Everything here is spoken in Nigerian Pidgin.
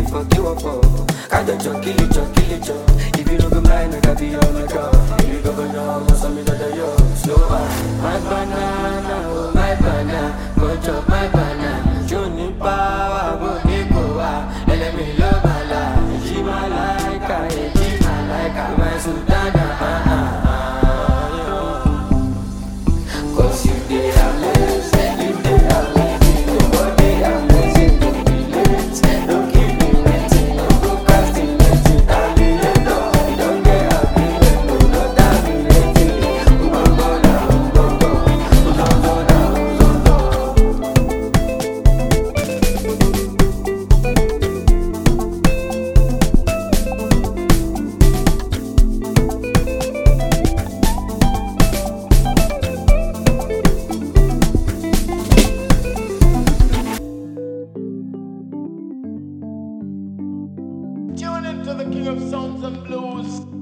for. Can't kill it, If you don't go mind, I can be on my car. If you go down, must have me that yo. Slow up. My banana, oh my banana. Go chop my banana. Johnny power, go Nicoa. Let me love my life. She my like, my sultana. Cause you did amazing, you did amazing. Nobody amazing, don't be late. Don't keep me waiting, no procrastinating. Terminator, you don't get happy, no, no terminating. Go down, go down. Tune into the King of Sounds and Blues.